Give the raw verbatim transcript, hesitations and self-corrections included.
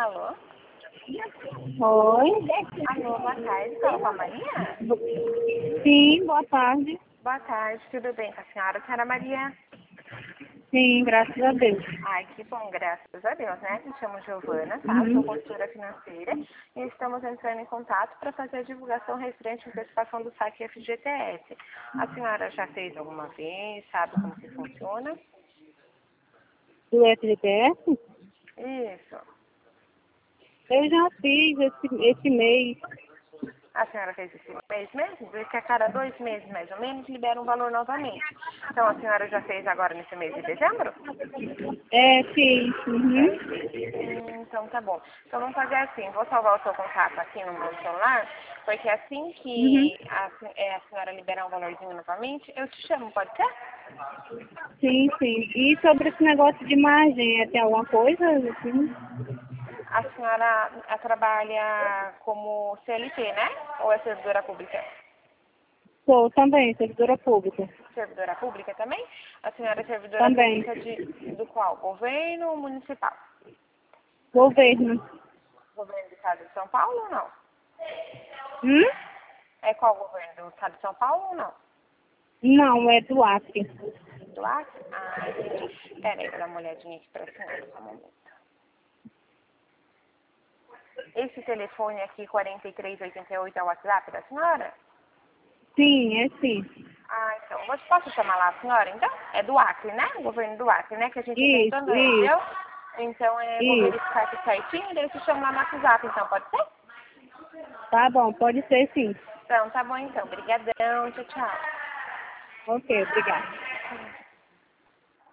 Alô? Oi. Alô, boa tarde. Fala com a Maria? Sim, boa tarde. Boa tarde, tudo bem com a senhora? Senhora Maria? Sim, graças a Deus. Ai, que bom, graças a Deus, né? Me chamo Giovana, tá? Uhum. Sou consultora financeira e estamos entrando em contato para fazer a divulgação referente à antecipação do saque F G T S. A senhora já fez alguma vez? Sabe como que funciona? Do F G T S? Isso. Eu já fiz esse, esse mês. A senhora fez esse mês mesmo? Diz que a cada dois meses, mais ou menos, libera um valor novamente. Então, a senhora já fez agora nesse mês de dezembro? É, fiz. É, Uhum. fez. Hum, então, tá bom. Então, vamos fazer assim. Vou salvar o seu contato aqui no meu celular, porque assim Uhum. que a, é, a senhora liberar um valorzinho novamente, eu te chamo, pode ser? Sim, sim. E sobre esse negócio de margem, é, tem alguma coisa? Assim? A senhora a, trabalha como C L T, né? Ou é servidora pública? Sou também, servidora pública. Servidora pública também? A senhora é servidora Também. pública de, do qual? Governo ou municipal? Governo. Governo do Estado de São Paulo ou não? Hum? É qual governo? Do Estado de São Paulo ou não? Não, é do Acre. Do Acre? Ah, entendi. Pera aí, vou dar uma olhadinha aqui pra senhora, só um momento. Esse telefone aqui, quarenta e três oitenta e oito, é o WhatsApp da senhora? Sim, é sim. Ah, então. Você posso chamar lá a senhora, então? É do Acre, né? O governo do Acre, né? Que a gente tem Isso, também, isso, viu? Então, é, vou isso. verificar aqui certinho e daí eu te chamo lá no WhatsApp, então, pode ser? Tá bom, pode ser sim. Então, tá bom então. Obrigadão. Tchau, tchau. Ok, obrigada.